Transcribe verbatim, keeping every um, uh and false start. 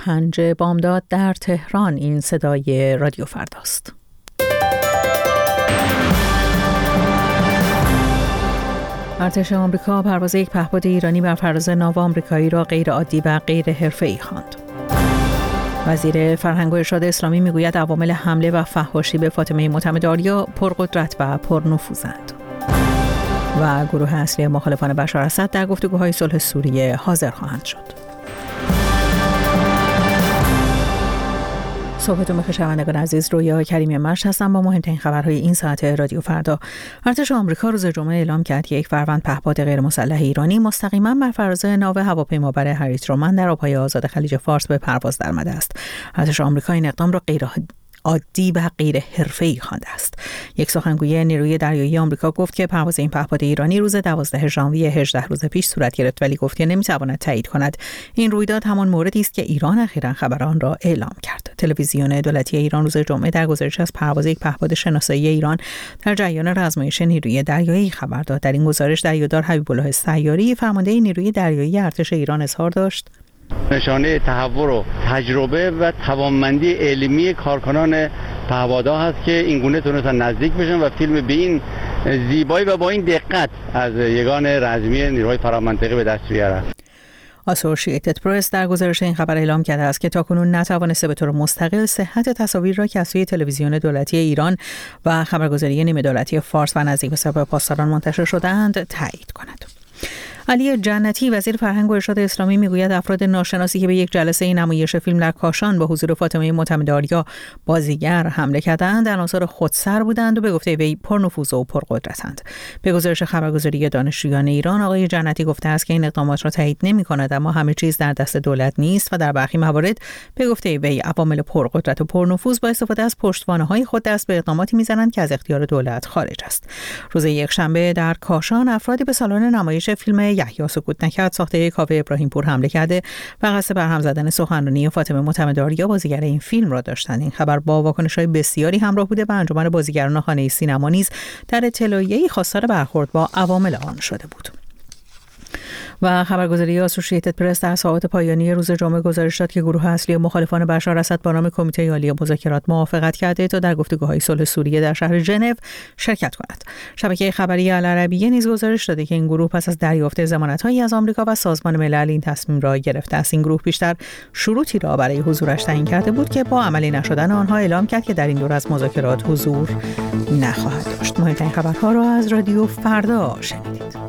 پنج بامداد در تهران. این صدای رادیو فرداست. ارتش آمریکا پرواز یک پهپاد ایرانی بر فراز ناو آمریکایی را غیر عادی و غیر حرفه‌ای خواند. وزیر فرهنگ و ارشاد اسلامی میگوید عوامل حمله و فحاشی به فاطمه معتمدآریا پرقدرت و پرنفوذند. و گروه اصلی مخالفان بشار اسد در گفتگوهای صلح سوریه حاضر خواهند شد. صحبتون بخیر شنوندگان عزیز، رویا کریمی مرش هستم با مهمترین خبرهای این ساعت رادیو فردا. ارتش آمریکا روز جمعه اعلام کرد که یک فروند پهپاد غیر مسلح ایرانی مستقیما بر فراز ناو هواپیمابر هری ترومن در آبهای آزاد خلیج فارس به پرواز درآمده است. ارتش آمریکا این اقدام را غیر عادی و غیر حرفه‌ای خوانده است. یک سخنگوی نیروی دریایی آمریکا گفت که پرواز این پهپاد ایرانی روز دوازدهم ژانویه هجده روز پیش صورت گرفت، ولی گفت که نمی‌تواند تایید کند این رویداد همان موردی است که ایران اخیراً خبر آن را اعلام کرد. تلویزیون دولتی ایران روز جمعه در گزارش از پرواز یک پهپاد شناسایی ایران در جریان آزمایش نیروی دریایی خبر داد. در این گزارش دریادار حبیب الله سیاری فرمانده نیروی دریایی ارتش ایران اظهار داشت نشانه تحور و تجربه و توانمندی علمی کارکنان پهپادها هست که این گونه تونستن نزدیک بشن و فیلم به این زیبایی و با این دقت از یگان رزمی نیروهای فرامنطقی به دست بیارن. آسوشییتد پرس در گزارش این خبر اعلام کرده است که تاکنون نتوانسته به طور مستقل صحت تصاویر را که از سوی تلویزیون دولتی ایران و خبرگزاری نیمه دولتی فارس و نزدیک به سپاه پاسداران منتشر شده‌اند تایید کند. علی جنتی وزیر فرهنگ و ارشاد اسلامی میگوید افراد ناشناسی که به یک جلسه نمایش فیلم در کاشان با حضور فاطمه معتمدآریا بازیگر حمله کردند عناصر خودسر بودند و به گفته وی پرنفوذ و پرقدرتند. به گزارش خبرگزاری دانشجویان ایران آقای جنتی گفته است که این اقدامات را تایید نمی‌کند، اما همه چیز در دست دولت نیست و در برخی موارد به گفته وی عوامل پرقدرت و پرنفوذ با استفاده از پشتوانه‌های خود دست به اقداماتی می‌زنند که از اختیار دولت خارج است. روز یکشنبه در کاشان افرادی به سالن نمایش فیلم یحیی سکوت نکرد ساخته کاوه ابراهیم پور حمله کرده و قصد برهم زدن سخنرانی فاطمه معتمدآریا بازیگر این فیلم را داشتند. این خبر با واکنش‌های بسیاری همراه بوده و انجمن بازیگران خانه سینما نیز در اطلاعیه‌ای خواستار برخورد با عوامل آن شده بود. و خبرگزاری آسوشییتد پرس در ساعات پایانی روز جمعه گزارش داد که گروه اصلی مخالفان بشار اسد با نام کمیته عالی مذاکرات موافقت کرده تا در گفتگوهای صلح سوریه در شهر ژنو شرکت کند. شبکه خبری العربیه نیز گزارش داده که این گروه پس از دریافت ضمانت‌هایی از آمریکا و سازمان ملل این تصمیم را گرفته است. این گروه پیشتر شروطی را برای حضورش تعیین کرده بود که با عملی نشدن آنها اعلام کرد که در این دور از مذاکرات حضور نخواهد داشت. مهمترین خبرها را از رادیو فردا شنیدید.